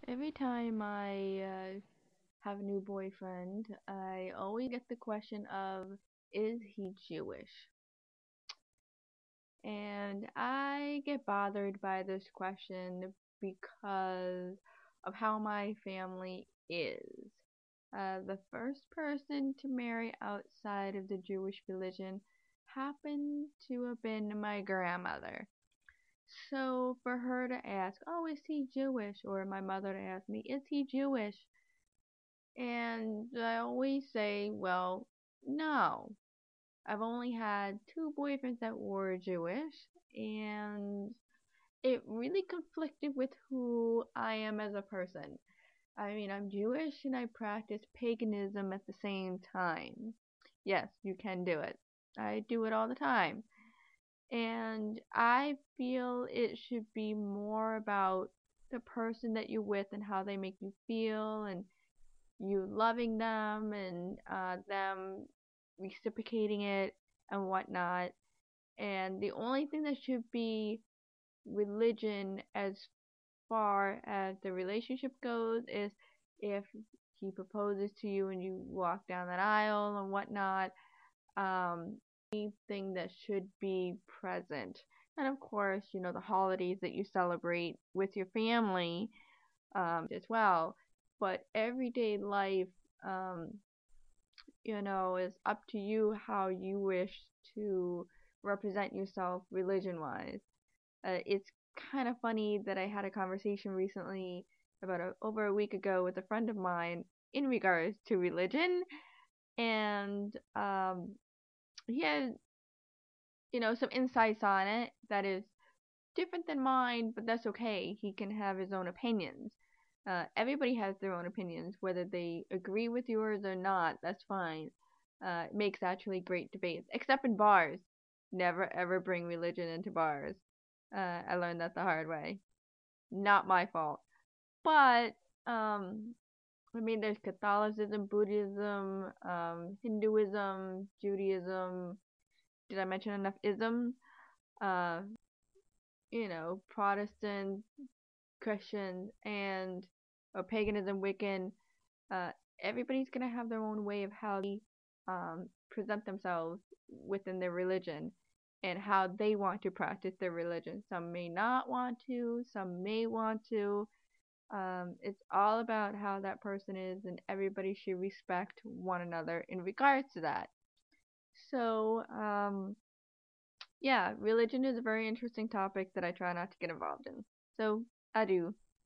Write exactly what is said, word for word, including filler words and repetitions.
Every time I uh, have a new boyfriend, I always get the question of, is he Jewish? And I get bothered by this question because of how my family is. Uh, the first person to marry outside of the Jewish religion happened to have been my grandmother. So for her to ask, oh, is he Jewish? Or my mother to ask me, is he Jewish? And I always say, well, no. I've only had two boyfriends that were Jewish, and it really conflicted with who I am as a person. I mean, I'm Jewish and I practice paganism at the same time. Yes, you can do it. I do it all the time. And I feel it should be more about the person that you're with and how they make you feel and you loving them and uh, them reciprocating it and whatnot. And the only thing that should be religion as far as the relationship goes is if he proposes to you and you walk down that aisle and whatnot. Um, anything that should be present. And of course, you know, the holidays that you celebrate with your family um, as well. But everyday life, um, you know, is up to you how you wish to represent yourself religion wise. Uh, it's kind of funny that I had a conversation recently about a, over a week ago with a friend of mine in regards to religion, and um, he had, you know, some insights on it that is different than mine, but that's okay. He can have his own opinions. Uh, everybody has their own opinions, whether they agree with yours or not. That's fine. Uh, it makes actually great debates, except in bars. Never ever bring religion into bars. Uh, I learned that the hard way. Not my fault. But um, I mean, there's Catholicism, Buddhism, um, Hinduism, Judaism. Did I mention enough isms? Uh, you know, Protestant, Christian, and or paganism, Wiccan. Uh, everybody's gonna have their own way of how they um, present themselves within their religion and how they want to practice their religion. Some may not want to, some may want to. Um, it's all about how that person is, and everybody should respect one another in regards to that. So, um, yeah, religion is a very interesting topic that I try not to get involved in. So, adieu.